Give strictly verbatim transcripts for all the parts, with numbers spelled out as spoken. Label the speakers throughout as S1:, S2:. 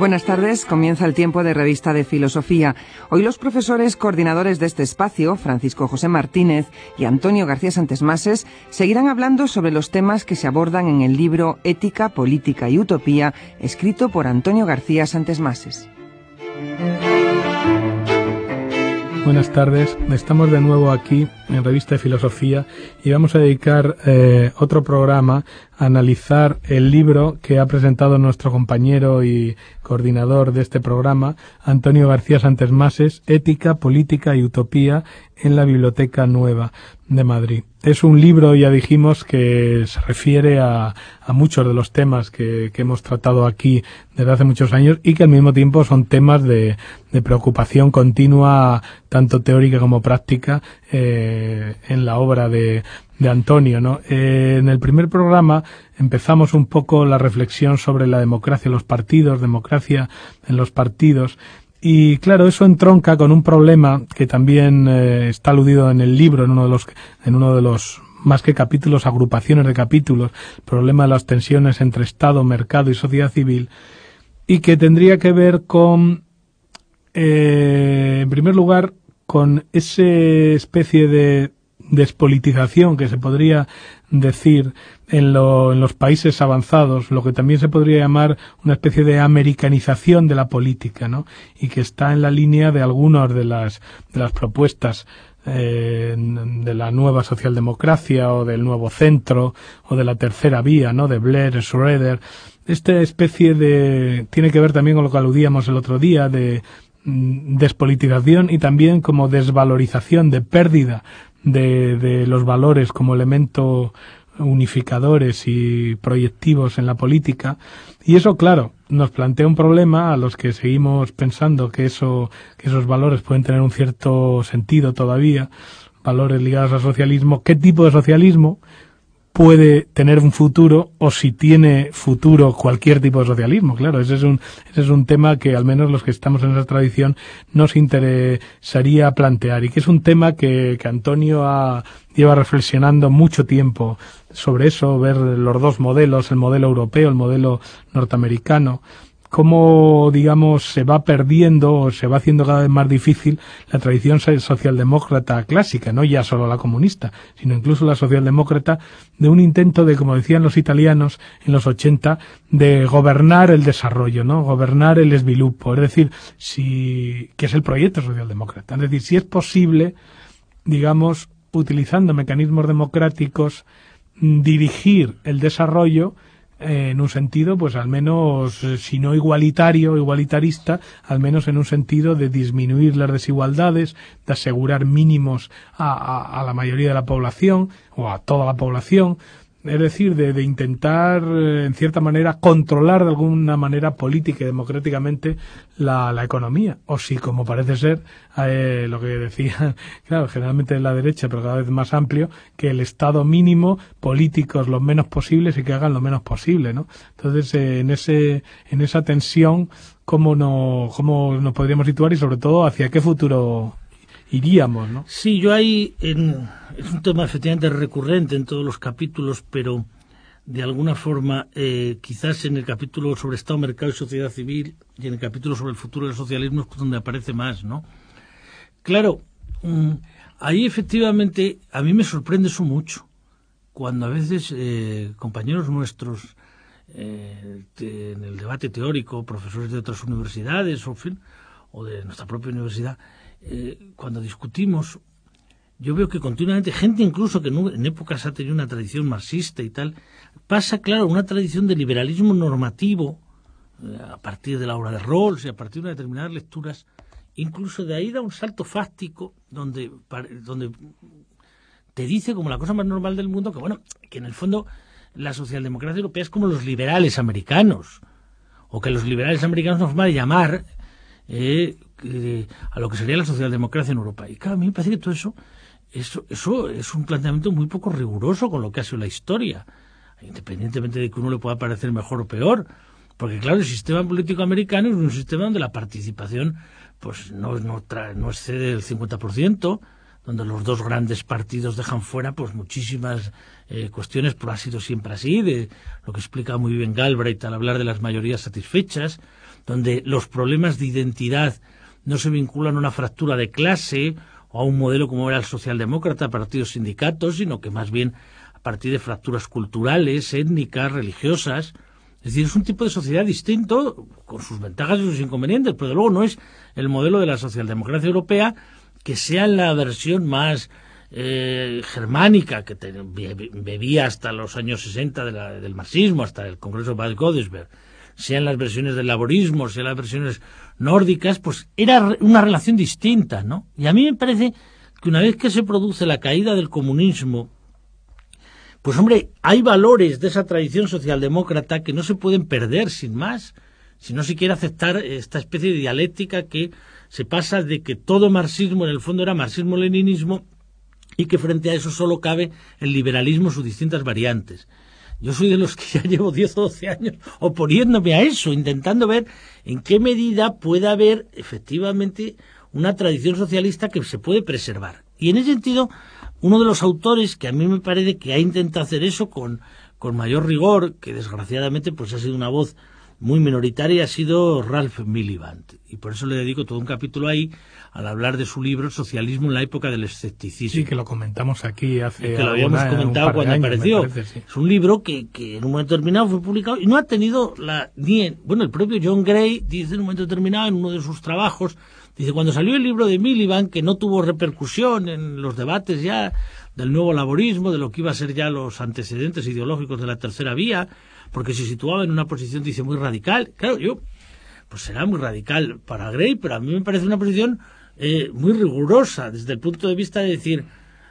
S1: Buenas tardes, comienza el tiempo de Revista de Filosofía. Hoy los profesores coordinadores de este espacio, Francisco José Martínez y Antonio García Santesmases, seguirán hablando sobre los temas que se abordan en el libro Ética, Política y Utopía, escrito por Antonio García Santesmases.
S2: Buenas tardes, estamos de nuevo aquí en Revista de Filosofía y vamos a dedicar eh, otro programa a analizar el libro que ha presentado nuestro compañero y coordinador de este programa, Antonio García Santesmases, Ética, Política y Utopía en la Biblioteca Nueva de Madrid. Es un libro, ya dijimos, que se refiere a, a muchos de los temas que, que hemos tratado aquí desde hace muchos años y que al mismo tiempo son temas de, de preocupación continua, tanto teórica como práctica, eh, en la obra de, de Antonio, ¿no? Eh, en el primer programa empezamos un poco la reflexión sobre la democracia en los partidos, democracia en los partidos. Y claro, eso entronca con un problema que también eh, está aludido en el libro, en uno de los, en uno de los más que capítulos, agrupaciones de capítulos, el problema de las tensiones entre Estado, mercado y sociedad civil, y que tendría que ver con, eh, en primer lugar, con esa especie de despolitización que se podría decir en, lo, en los países avanzados, lo que también se podría llamar una especie de americanización de la política, ¿no? Y que está en la línea de algunas de las, de las propuestas eh, de la nueva socialdemocracia o del nuevo centro o de la tercera vía, ¿no? De Blair, Schroeder. Esta especie de, tiene que ver también con lo que aludíamos el otro día, de despolitización y también como desvalorización, de pérdida de, de los valores como elemento unificadores y proyectivos en la política. Y eso, claro, nos plantea un problema a los que seguimos pensando que eso, que esos valores pueden tener un cierto sentido todavía, valores ligados al socialismo. ¿Qué tipo de socialismo puede tener un futuro, o si tiene futuro cualquier tipo de socialismo? Claro, ese es un, ese es un tema que al menos los que estamos en esa tradición nos interesaría plantear, y que es un tema que, que Antonio ha, lleva reflexionando mucho tiempo sobre eso, ver los dos modelos, el modelo europeo, el modelo norteamericano, cómo, digamos, se va perdiendo o se va haciendo cada vez más difícil la tradición socialdemócrata clásica, no ya solo la comunista, sino incluso la socialdemócrata, de un intento de, como decían los italianos en los ochenta, de gobernar el desarrollo, ¿no? Gobernar el sviluppo, es decir, si, que es el proyecto socialdemócrata. Es decir, si es posible, digamos, utilizando mecanismos democráticos, dirigir el desarrollo en un sentido, pues al menos, si no igualitario, igualitarista, al menos en un sentido de disminuir las desigualdades, de asegurar mínimos a, a, a la mayoría de la población o a toda la población. Es decir, de, de intentar, en cierta manera, controlar de alguna manera política y democráticamente la, la economía. O si, como parece ser, eh, lo que decían, claro, generalmente de la derecha, pero cada vez más amplio, que el Estado mínimo, políticos lo menos posibles y que hagan lo menos posible, ¿no? Entonces, eh, en ese, en esa tensión, ¿cómo, no, cómo nos podríamos situar y, sobre todo, hacia qué futuro iríamos, ¿no?
S3: Sí, yo ahí, en, es un tema efectivamente recurrente en todos los capítulos, pero de alguna forma, eh, quizás en el capítulo sobre Estado, mercado y sociedad civil y en el capítulo sobre el futuro del socialismo es donde aparece más, ¿no? Claro, mmm, ahí efectivamente a mí me sorprende eso mucho, cuando a veces eh, compañeros nuestros eh, te, en el debate teórico, profesores de otras universidades o, en fin, o de nuestra propia universidad, Eh, cuando discutimos, yo veo que continuamente gente incluso que no, en épocas ha tenido una tradición marxista y tal, pasa, claro, una tradición de liberalismo normativo eh, a partir de la obra de Rawls y a partir de determinadas lecturas, incluso de ahí da un salto fáctico donde, donde te dice como la cosa más normal del mundo que, bueno, que en el fondo la socialdemocracia europea es como los liberales americanos, o que los liberales americanos nos van a llamar eh, Eh, a lo que sería la socialdemocracia en Europa. Y claro, a mí me parece que todo eso, eso, eso es un planteamiento muy poco riguroso con lo que ha sido la historia, independientemente de que uno le pueda parecer mejor o peor, porque claro, el sistema político americano es un sistema donde la participación pues no, no, tra- no excede el cincuenta por ciento, donde los dos grandes partidos dejan fuera pues muchísimas eh, cuestiones, pero ha sido siempre así, de lo que explica muy bien Galbraith al hablar de las mayorías satisfechas. donde los problemas de identidad no se vinculan a una fractura de clase o a un modelo como era el socialdemócrata, partidos sindicatos, sino que más bien a partir de fracturas culturales, étnicas, religiosas. Es decir, es un tipo de sociedad distinto, con sus ventajas y sus inconvenientes, pero de luego no es el modelo de la socialdemocracia europea, que sea la versión más eh, germánica, que te, bebía hasta los años sesenta de la, del marxismo, hasta el Congreso de Bad Godesberg, sean las versiones del laborismo, sean las versiones nórdicas, pues era una relación distinta, ¿no? Y a mí me parece que una vez que se produce la caída del comunismo, pues hombre, hay valores de esa tradición socialdemócrata que no se pueden perder sin más, si no se quiere aceptar esta especie de dialéctica que se pasa de que todo marxismo en el fondo era marxismo-leninismo y que frente a eso solo cabe el liberalismo en sus distintas variantes. Yo soy de los que ya llevo diez o doce años oponiéndome a eso, intentando ver en qué medida puede haber efectivamente una tradición socialista que se puede preservar. Y en ese sentido, uno de los autores que a mí me parece que ha intentado hacer eso con, con mayor rigor, que desgraciadamente pues ha sido una voz muy minoritaria, ha sido Ralph Miliband. Y por eso le dedico todo un capítulo ahí al hablar de su libro Socialismo en la época del escepticismo.
S2: Sí, que lo comentamos aquí hace...
S3: Y que lo habíamos una, comentado cuando años, apareció. Parece, sí. Es un libro que, que en un momento determinado fue publicado y no ha tenido la... ni en, bueno, el propio John Gray dice en un momento determinado, en uno de sus trabajos, dice, cuando salió el libro de Miliband, que no tuvo repercusión en los debates ya del nuevo laborismo, de lo que iba a ser ya los antecedentes ideológicos de la tercera vía, porque se situaba en una posición, dice, muy radical. Claro, yo, pues será muy radical para Gray, pero a mí me parece una posición eh, muy rigurosa desde el punto de vista de decir,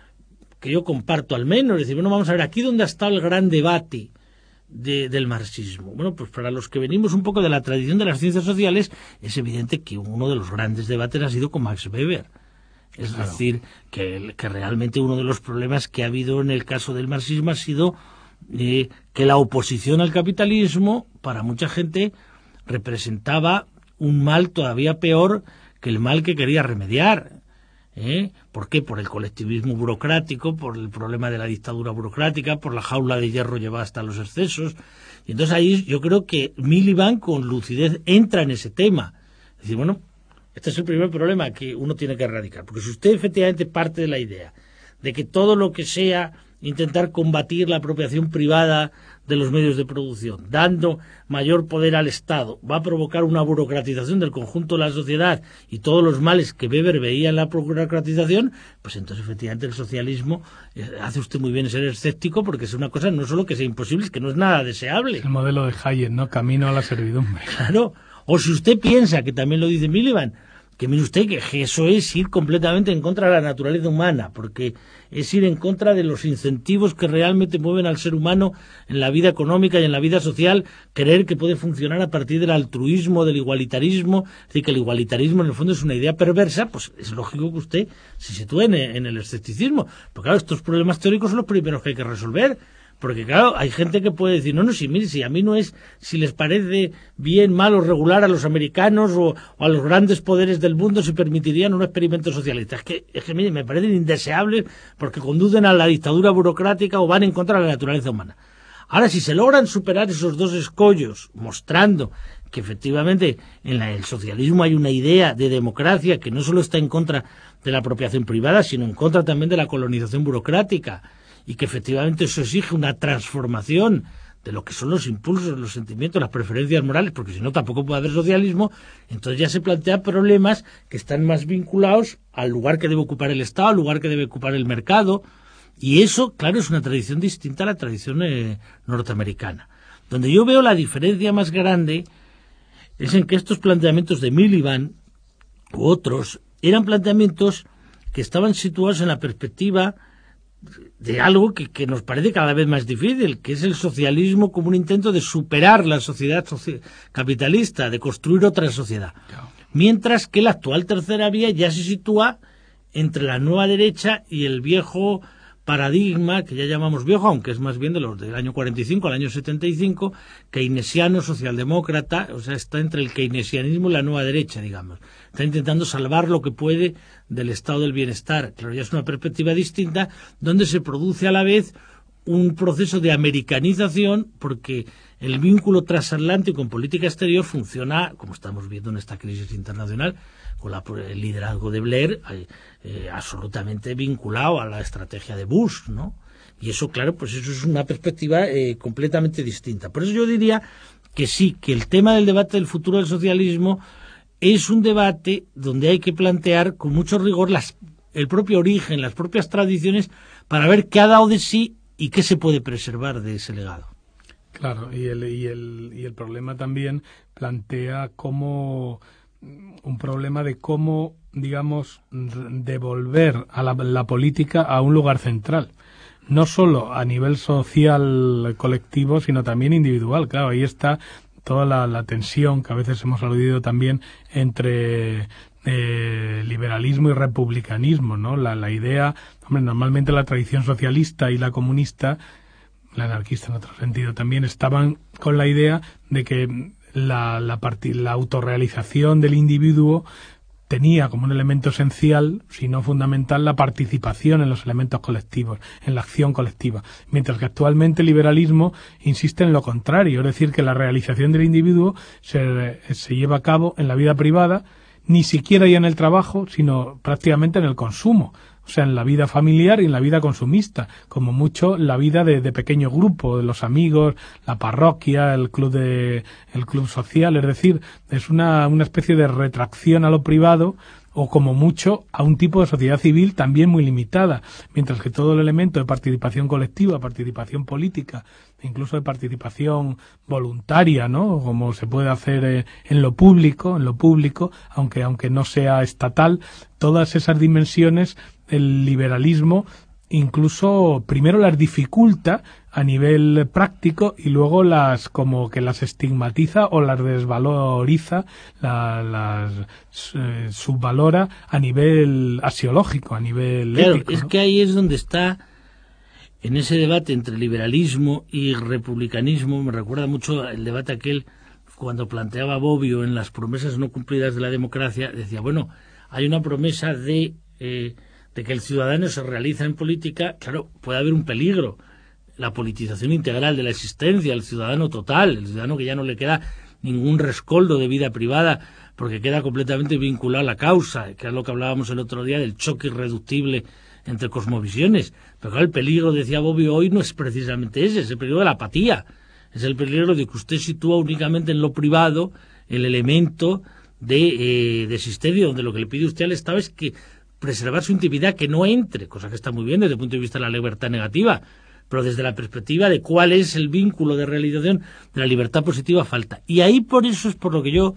S3: que yo comparto al menos, es decir, bueno, vamos a ver, aquí donde ha estado el gran debate de, del marxismo. Bueno, pues para los que venimos un poco de la tradición de las ciencias sociales, es evidente que uno de los grandes debates ha sido con Max Weber. Es claro. decir, que, que realmente uno de los problemas que ha habido en el caso del marxismo ha sido eh, que la oposición al capitalismo, para mucha gente, representaba un mal todavía peor que el mal que quería remediar. ¿Eh? ¿Por qué? Por el colectivismo burocrático, por el problema de la dictadura burocrática, por la jaula de hierro llevada hasta los excesos. Y entonces ahí yo creo que Miliband con lucidez entra en ese tema. Es decir, bueno, este es el primer problema que uno tiene que erradicar. Porque si usted efectivamente parte de la idea de que todo lo que sea intentar combatir la apropiación privada de los medios de producción, dando mayor poder al Estado, va a provocar una burocratización del conjunto de la sociedad y todos los males que Weber veía en la burocratización, pues entonces efectivamente el socialismo, eh, hace usted muy bien en ser escéptico, porque es una cosa no solo que sea imposible, es que no es nada deseable.
S2: Es el modelo de Hayek, ¿no? Camino a la servidumbre.
S3: Claro. O si usted piensa, que también lo dice Miliband, que mire usted que eso es ir completamente en contra de la naturaleza humana, porque es ir en contra de los incentivos que realmente mueven al ser humano en la vida económica y en la vida social, creer que puede funcionar a partir del altruismo, del igualitarismo, es decir, que el igualitarismo en el fondo es una idea perversa, pues es lógico que usted se sitúe en, en el escepticismo. Pero claro, estos problemas teóricos son los primeros que hay que resolver. Porque claro, hay gente que puede decir, no, no, si, mire, si a mí no es, si les parece bien, mal o regular a los americanos o, o a los grandes poderes del mundo si permitirían un experimento socialista. Es que, es que mire, me parecen indeseables porque conducen a la dictadura burocrática o van en contra de la naturaleza humana. Ahora, si se logran superar esos dos escollos, mostrando que efectivamente en la, el socialismo hay una idea de democracia que no solo está en contra de la apropiación privada, sino en contra también de la colonización burocrática, y que efectivamente eso exige una transformación de lo que son los impulsos, los sentimientos, las preferencias morales, porque si no tampoco puede haber socialismo, entonces ya se plantean problemas que están más vinculados al lugar que debe ocupar el Estado, al lugar que debe ocupar el mercado, y eso, claro, es una tradición distinta a la tradición eh, norteamericana. Donde yo veo la diferencia más grande es en que estos planteamientos de Miliband u otros eran planteamientos que estaban situados en la perspectiva de algo que, que nos parece cada vez más difícil, que es el socialismo como un intento de superar la sociedad soci- capitalista, de construir otra sociedad. Mientras que la actual tercera vía ya se sitúa entre la nueva derecha y el viejo paradigma, que ya llamamos viejo, aunque es más bien de los del año cuarenta y cinco al año setenta y cinco, keynesiano, socialdemócrata, o sea, está entre el keynesianismo y la nueva derecha, digamos. Está intentando salvar lo que puede del estado del bienestar. Claro, ya es una perspectiva distinta, donde se produce a la vez un proceso de americanización, porque el vínculo transatlántico en política exterior funciona, como estamos viendo en esta crisis internacional, con la, el liderazgo de Blair, eh, eh, absolutamente vinculado a la estrategia de Bush, ¿no? Y eso, claro, pues eso es una perspectiva eh, completamente distinta. Por eso yo diría que sí, que el tema del debate del futuro del socialismo es un debate donde hay que plantear con mucho rigor las, el propio origen, las propias tradiciones, para ver qué ha dado de sí y qué se puede preservar de ese legado.
S2: Claro, y el, y el, y el problema también plantea cómo un problema de cómo, digamos, devolver a la, la política a un lugar central. No solo a nivel social colectivo, sino también individual. Claro, ahí está toda la, la tensión que a veces hemos aludido también entre eh, liberalismo y republicanismo, ¿no? La, la idea, hombre, normalmente la tradición socialista y la comunista, la anarquista en otro sentido también, estaban con la idea de que la, la, part- la autorrealización del individuo tenía como un elemento esencial, si no fundamental, la participación en los elementos colectivos, en la acción colectiva. Mientras que actualmente el liberalismo insiste en lo contrario, es decir, que la realización del individuo se, se lleva a cabo en la vida privada, ni siquiera ya en el trabajo, sino prácticamente en el consumo. O sea, en la vida familiar y en la vida consumista, como mucho la vida de, de pequeño grupo, de los amigos, la parroquia, el club de, el club social, es decir, es una, una especie de retracción a lo privado, o como mucho a un tipo de sociedad civil también muy limitada, mientras que todo el elemento de participación colectiva, participación política, incluso de participación voluntaria, ¿no? Como se puede hacer eh, en lo público, en lo público, aunque aunque no sea estatal, todas esas dimensiones el liberalismo incluso primero las dificulta a nivel práctico y luego las como que las estigmatiza o las desvaloriza, la, las eh, subvalora a nivel axiológico, a nivel
S3: claro,
S2: ético,
S3: es
S2: ¿no?
S3: que ahí es donde está, en ese debate entre liberalismo y republicanismo. Me recuerda mucho el debate aquel cuando planteaba Bobbio en las promesas no cumplidas de la democracia. Decía, bueno, hay una promesa de eh, de que el ciudadano se realiza en política. Claro, puede haber un peligro, la politización integral de la existencia, el ciudadano total, el ciudadano que ya no le queda ningún rescoldo de vida privada, porque queda completamente vinculado a la causa, que es lo que hablábamos el otro día del choque irreductible entre cosmovisiones. Pero claro, el peligro, decía Bobbio, hoy no es precisamente ese, es el peligro de la apatía, es el peligro de que usted sitúa únicamente en lo privado el elemento de, eh, de existencia, donde lo que le pide usted al Estado es que preservar su intimidad, que no entre, cosa que está muy bien desde el punto de vista de la libertad negativa, pero desde la perspectiva de cuál es el vínculo de realización de la libertad positiva falta. Y ahí por eso es por lo que yo,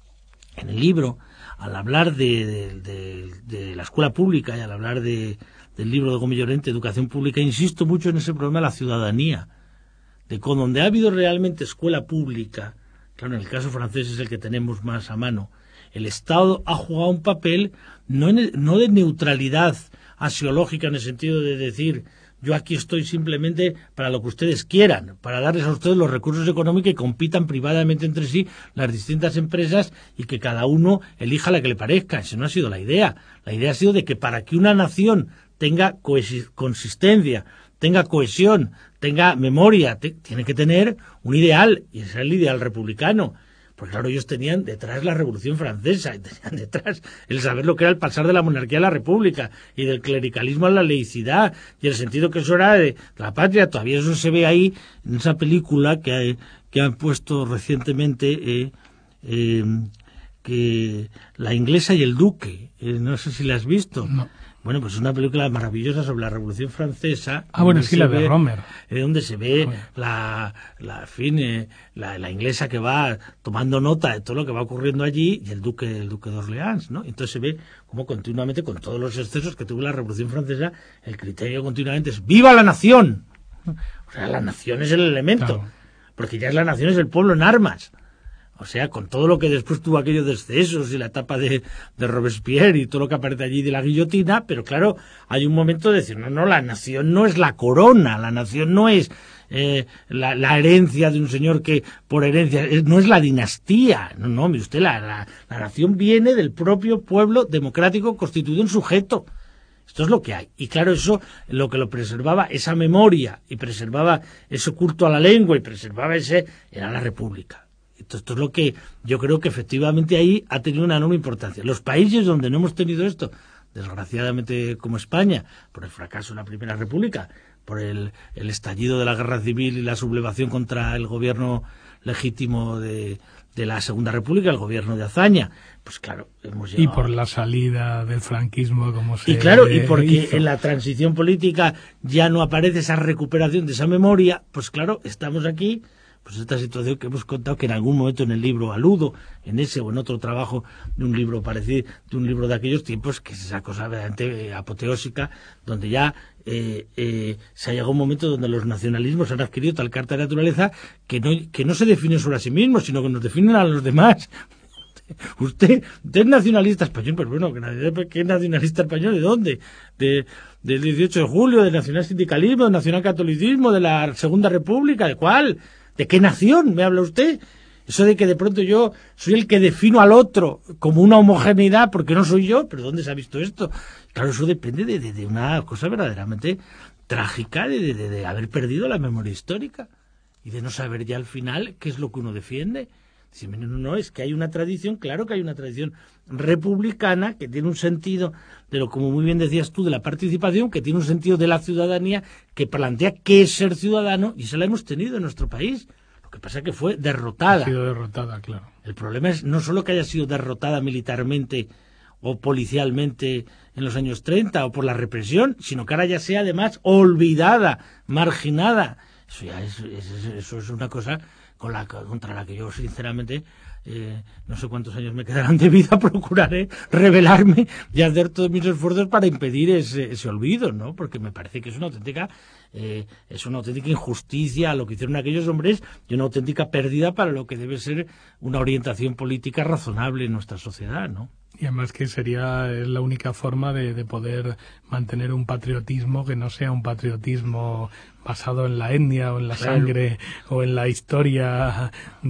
S3: en el libro, al hablar de, de, de, de la escuela pública y al hablar de, del libro de Gómez Llorente, Educación Pública, insisto mucho en ese problema de la ciudadanía, de con donde ha habido realmente escuela pública, claro, en el caso francés es el que tenemos más a mano, el Estado ha jugado un papel no, en el, no de neutralidad axiológica, en el sentido de decir, yo aquí estoy simplemente para lo que ustedes quieran, para darles a ustedes los recursos económicos y compitan privadamente entre sí las distintas empresas y que cada uno elija la que le parezca. Esa no ha sido la idea. La idea ha sido de que para que una nación tenga consistencia, tenga cohesión, tenga memoria, te, tiene que tener un ideal, y ese es el ideal republicano. Porque claro, ellos tenían detrás la Revolución Francesa, y tenían detrás el saber lo que era el pasar de la monarquía a la república, y del clericalismo a la laicidad, y el sentido que eso era de la patria. Todavía eso se ve ahí, en esa película que, hay, que han puesto recientemente, eh, eh, que La inglesa y el duque, eh, no sé si la has visto.
S2: No.
S3: Bueno, pues es una película maravillosa sobre la Revolución Francesa.
S2: Ah, bueno, sí, la de
S3: ve,
S2: Romer.
S3: Eh, donde se ve la, la, fin, eh, la, la inglesa que va tomando nota de todo lo que va ocurriendo allí, y el duque, el duque de Orleans, ¿no? Entonces se ve como continuamente, con todos los excesos que tuvo la Revolución Francesa, el criterio continuamente es ¡viva la nación! O sea, la nación es el elemento, claro. Porque ya es la nación, es el pueblo en armas. O sea, con todo lo que después tuvo aquello de excesos y la etapa de, de Robespierre y todo lo que aparece allí de la guillotina, pero claro, hay un momento de decir, no, no, la nación no es la corona, la nación no es eh, la, la herencia de un señor que por herencia, es, no es la dinastía, no, no, mire usted, la, la, la nación viene del propio pueblo democrático constituido en sujeto. Esto es lo que hay. Y claro, eso lo que lo preservaba, esa memoria, y preservaba ese culto a la lengua, y preservaba ese, era la República. Esto, esto es lo que yo creo que efectivamente ahí ha tenido una enorme importancia. Los países donde no hemos tenido esto, desgraciadamente como España, por el fracaso de la Primera República, por el, el estallido de la guerra civil y la sublevación contra el gobierno legítimo de, de la Segunda República, el gobierno de Azaña, pues claro, hemos llegado...
S2: Y por la salida del franquismo, como se
S3: Y claro, y porque
S2: hizo.
S3: En la transición política ya no aparece esa recuperación de esa memoria, pues claro, estamos aquí, pues esta situación que hemos contado, que en algún momento en el libro aludo, en ese o en otro trabajo de un libro parecido, de un libro de aquellos tiempos, que es esa cosa verdaderamente eh, apoteósica, donde ya eh, eh, se ha llegado un momento donde los nacionalismos han adquirido tal carta de naturaleza que no, que no se definen sobre a sí mismos, sino que nos definen a los demás. Usted, usted es nacionalista español, pero bueno, ¿qué es nacionalista español? ¿De dónde? De, del dieciocho de julio, del nacional sindicalismo, del nacional catolicismo, de la Segunda República, ¿de cuál? ¿De qué nación me habla usted? Eso de que de pronto yo soy el que defino al otro como una homogeneidad porque no soy yo, pero ¿dónde se ha visto esto? Claro, eso depende de, de, de una cosa verdaderamente trágica, de, de, de haber perdido la memoria histórica y de no saber ya al final qué es lo que uno defiende. Si no, no, es que hay una tradición, claro que hay una tradición republicana que tiene un sentido, de lo como muy bien decías tú, de la participación, que tiene un sentido de la ciudadanía, que plantea qué es ser ciudadano, y esa la hemos tenido en nuestro país. Lo que pasa es que fue derrotada.
S2: Ha sido derrotada, claro.
S3: El problema es no solo que haya sido derrotada militarmente o policialmente en los años treinta o por la represión, sino que ahora ya sea además olvidada, marginada. Eso ya es, es, eso es una cosa con la, contra la que yo sinceramente eh, no sé cuántos años me quedarán de vida, procuraré revelarme y hacer todos mis esfuerzos para impedir ese, ese olvido, ¿no? Porque me parece que es una auténtica eh, es una auténtica injusticia a lo que hicieron aquellos hombres y una auténtica pérdida para lo que debe ser una orientación política razonable en nuestra sociedad, ¿no?
S2: Y además que sería la única forma de, de poder mantener un patriotismo que no sea un patriotismo basado en la etnia o en la claro. sangre o en la historia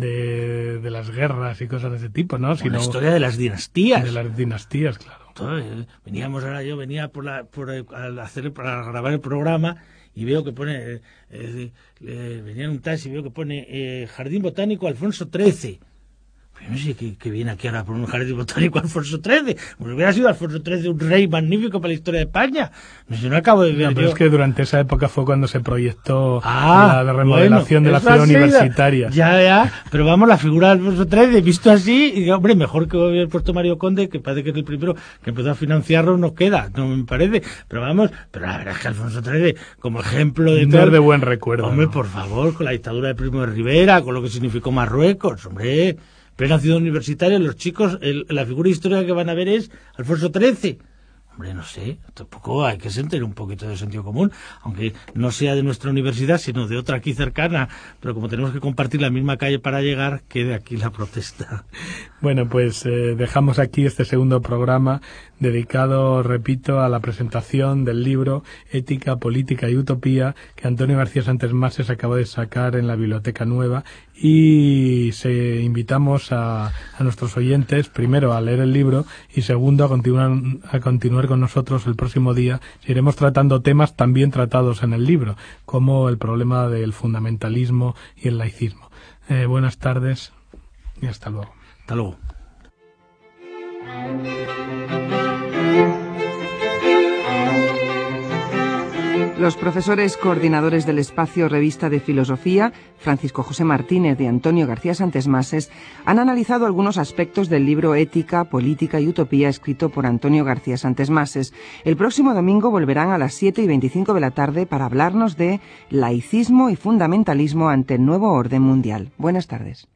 S2: de, de las guerras y cosas de ese tipo, ¿no?
S3: Sino la historia de las dinastías.
S2: De las dinastías, claro.
S3: Entonces, veníamos ahora, yo venía por la, por al hacer para grabar el programa y veo que pone, eh, eh, eh, venía en un taxi y veo que pone eh, Jardín Botánico Alfonso trece. Pero no sé qué, qué viene aquí ahora por un jardín botánico Alfonso trece. Pues hubiera sido Alfonso trece un rey magnífico para la historia de España. No sé, no acabo de ver.
S2: No, pero
S3: yo...
S2: es que durante esa época fue cuando se proyectó
S3: ah,
S2: la remodelación
S3: bueno,
S2: de la ciudad universitaria.
S3: Ya, ya. Pero vamos, la figura de Alfonso trece, visto así, y digo, hombre, mejor que hubiera puesto Mario Conde, que parece que es el primero que empezó a financiarlo, nos queda, no me parece. Pero vamos, pero la verdad es que Alfonso trece, como ejemplo de
S2: no
S3: todo.
S2: Es de buen recuerdo.
S3: Hombre,
S2: ¿no?
S3: Por favor, con la dictadura de Primo de Rivera, con lo que significó Marruecos, hombre. Plena ciudad universitaria, los chicos, el, la figura histórica que van a ver es Alfonso trece. Hombre, no sé, tampoco hay que sentir un poquito de sentido común, aunque no sea de nuestra universidad, sino de otra aquí cercana, pero como tenemos que compartir la misma calle para llegar, quede aquí la protesta.
S2: Bueno, pues eh, dejamos aquí este segundo programa dedicado, repito, a la presentación del libro Ética, Política y Utopía que Antonio García Santesmases acaba de sacar en la Biblioteca Nueva, y se invitamos a, a nuestros oyentes, primero a leer el libro y segundo a continuar, a continuar con nosotros el próximo día. Iremos tratando temas también tratados en el libro, como el problema del fundamentalismo y el laicismo. Eh, buenas tardes y hasta luego.
S3: Hasta luego.
S1: Los profesores coordinadores del espacio Revista de Filosofía, Francisco José Martínez y Antonio García Santesmases, han analizado algunos aspectos del libro Ética, Política y Utopía escrito por Antonio García Santesmases. El próximo domingo volverán a las siete y veinticinco de la tarde para hablarnos de laicismo y fundamentalismo ante el nuevo orden mundial. Buenas tardes.